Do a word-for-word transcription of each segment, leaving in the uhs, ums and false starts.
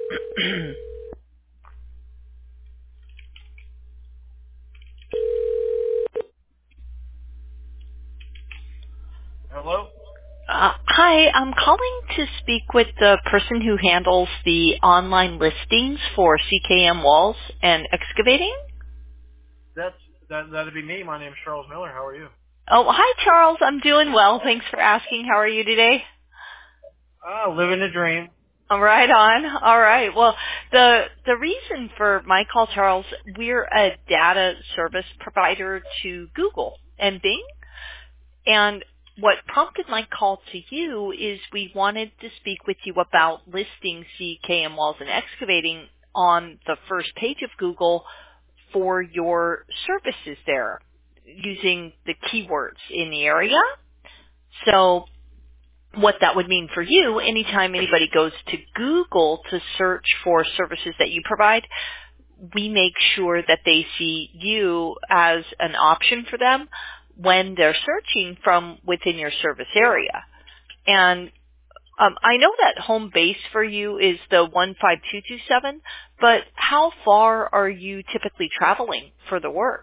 Hello? Uh, hi, I'm calling to speak with the person who handles the online listings for C K M Walls and Excavating. That's that that'd be me. My name's Charles Miller. How are you? Oh, hi, Charles. I'm doing well. Thanks for asking. How are you today? Ah, living the dream. All right on. All right. Well, the the reason for my call, Charles, we're a data service provider to Google and Bing. And what prompted my call to you is we wanted to speak with you about listing C K M Walls and Excavating on the first page of Google for your services there using the keywords in the area. So what that would mean for you, anytime anybody goes to Google to search for services that you provide, we make sure that they see you as an option for them when they're searching from within your service area. And um, I know that home base for you is the one five two two seven, but how far are you typically traveling for the work?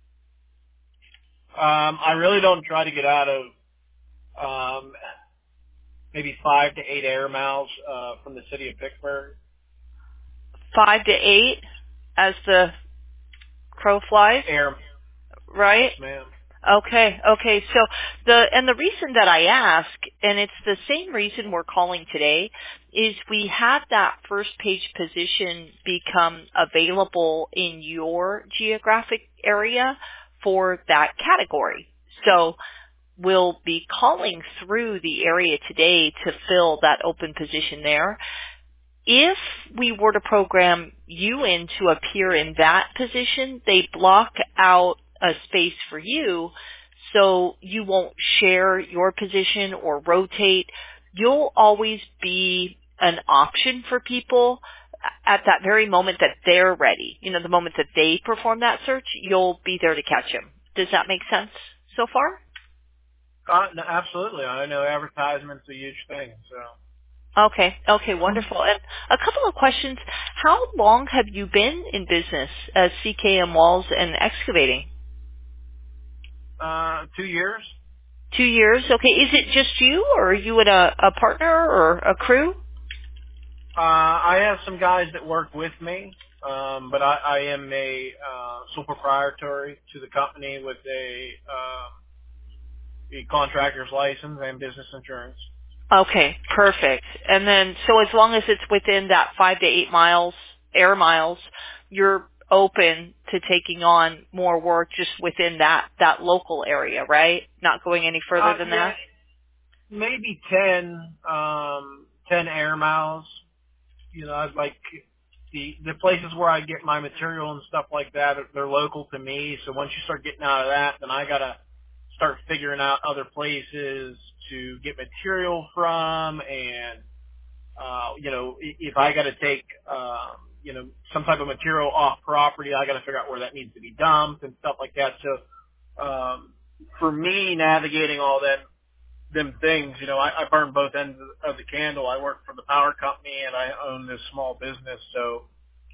Um, I really don't try to get out of um, maybe five to eight air miles uh, from the city of Vicksburg. Five to eight as the crow flies, Air, right? yes, ma'am. Okay, okay. So the and the reason that I ask, and it's the same reason we're calling today, is we had that first page position become available in your geographic area for that category. So we'll be calling through the area today to fill that open position there. If we were to program you in to appear in that position, they block out a space for you so you won't share your position or rotate. You'll always be an option for people at that very moment that they're ready. You know, the moment that they perform that search, you'll be there to catch them. Does that make sense so far? Uh, no, absolutely. I know advertisement's a huge thing. So Okay, okay, wonderful. And a couple of questions. How long have you been in business as C K M Walls and Excavating? uh, two years. Two years. Okay, is it just you or are you with a, a partner or a crew? Uh, I have some guys that work with me, um, but I, I am a uh, sole proprietary to the company with a, uh, a contractor's license and business insurance. Okay, perfect. And then, so as long as it's within that five to eight miles, air miles, you're open to taking on more work just within that, that local area, right? Not going any further Uh, than yeah, that? maybe ten, um, ten air miles. You know, I'd like the the places where I get my material and stuff like that. They're local to me. So once you start getting out of that, then I gotta start figuring out other places to get material from, and uh, you know, i- if I gotta take, um, you know, some type of material off property, I gotta figure out where that needs to be dumped and stuff like that. So um, for me, navigating all that them things, you know, I, I burn both ends of the candle. I work for the power company and I own this small business. So,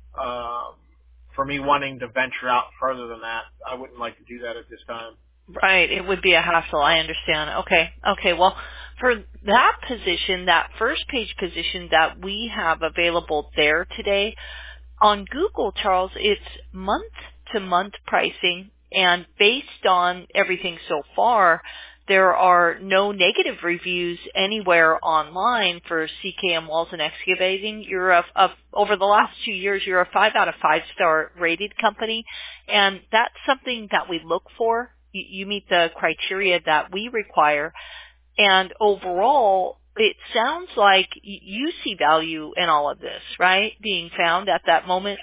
um, for me wanting to venture out further than that, I wouldn't like to do that at this time. Right. It would be a hassle. I understand. Okay. Okay. Well, for that position, that first page position that we have available there today, on Google, Charles, it's month-to-month pricing, and based on everything so far, there are no negative reviews anywhere online for C K M Walls and Excavating. You're a, a, over the last two years, you're a five out of five star rated company, and that's something that we look for. You, you meet the criteria that we require. And overall, it sounds like y- you see value in all of this, right? Being found at that moment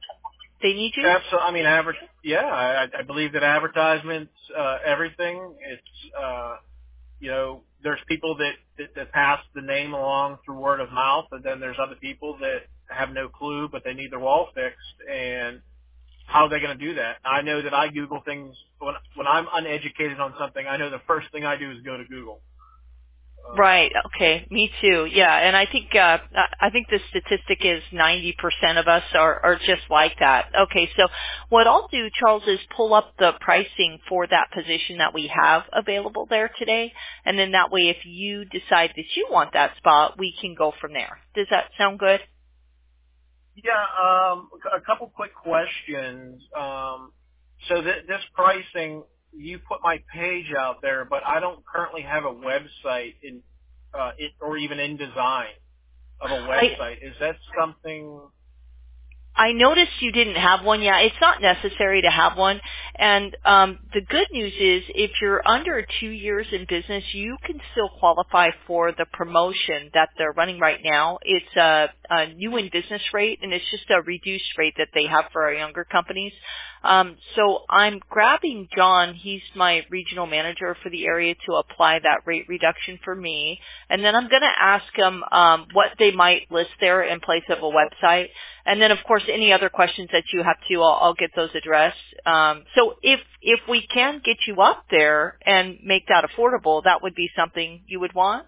they need you? Absolutely. I mean, adver- yeah, I, I believe that advertisements, uh, everything, it's, uh, you know, there's people that, that, that pass the name along through word of mouth, and then there's other people that have no clue, but they need their wall fixed, and how are they going to do that? I know that I Google things when when I'm uneducated on something. I know the first thing I do is go to Google. Um, Right. Okay. Me too. Yeah. And I think uh, I think the statistic is ninety percent of us are, are just like that. Okay. So what I'll do, Charles, is pull up the pricing for that position that we have available there today, and then that way, if you decide that you want that spot, we can go from there. Does that sound good? yeah, um, a couple quick questions. Um, so th- this pricing, you put my page out there, but I don't currently have a website in, uh, it, or even in design of a I website. Is that something? I noticed you didn't have one. Yeah, it's not necessary to have one. And um, the good news is if you're under two years in business, you can still qualify for the promotion that they're running right now. It's a, a new in business rate, and it's just a reduced rate that they have for our younger companies. Um, so I'm grabbing John. He's my regional manager for the area to apply that rate reduction for me. And then I'm going to ask him um, what they might list there in place of a website. And then, of course, any other questions that you have too, I'll, I'll get those addressed. Um, so if if we can get you up there and make that affordable, that would be something you would want?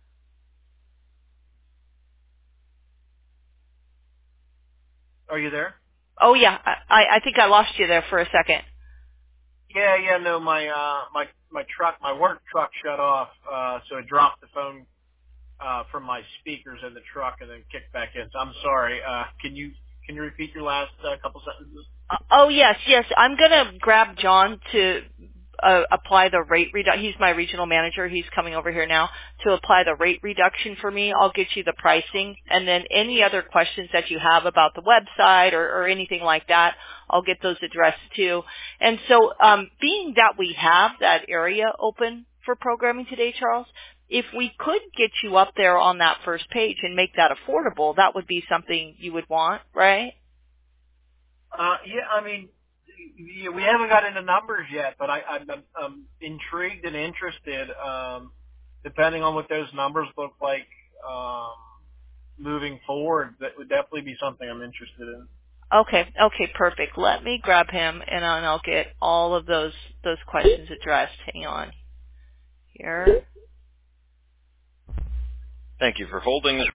Are you there? Oh, yeah. I, I think I lost you there for a second. Yeah, yeah, no, my uh, my my truck, my work truck shut off, uh, so it dropped the phone uh, from my speakers in the truck and then kicked back in. So I'm sorry. Uh, can you can you repeat your last uh, couple sentences? Uh, oh, yes, yes. I'm going to grab John to uh, apply the rate reduction. He's my regional manager. He's coming over here now to apply the rate reduction for me. I'll get you the pricing. And then any other questions that you have about the website or, or anything like that, I'll get those addressed too. And so um, being that we have that area open for programming today, Charles, if we could get you up there on that first page and make that affordable, that would be something you would want, right? Uh, yeah, I mean, yeah, we haven't got into numbers yet, but I, I'm, I'm I'm intrigued and interested. Um, depending on what those numbers look like um, moving forward, that would definitely be something I'm interested in. Okay, okay, perfect. Let me grab him and then I'll get all of those those questions addressed. Hang on here. Thank you for holding.